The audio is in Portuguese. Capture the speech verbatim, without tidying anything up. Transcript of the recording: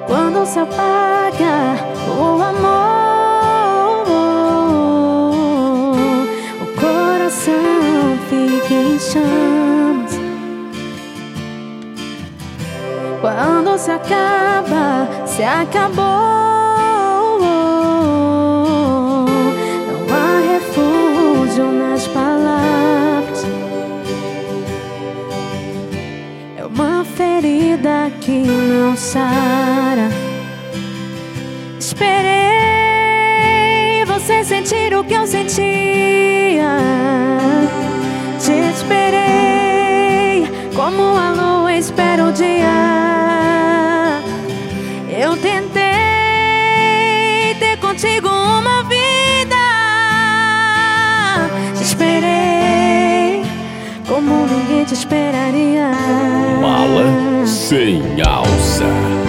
Quando se apaga o amor, o coração fica em chamas. Quando se acaba, se acabou. Não há refúgio nas palavras. É uma ferida que não sara. Esperei você sentir o que eu sentia. Te esperei como a lua espera o dia. Eu tentei ter contigo uma vida. Te esperei como ninguém te esperaria. Mala sem alça.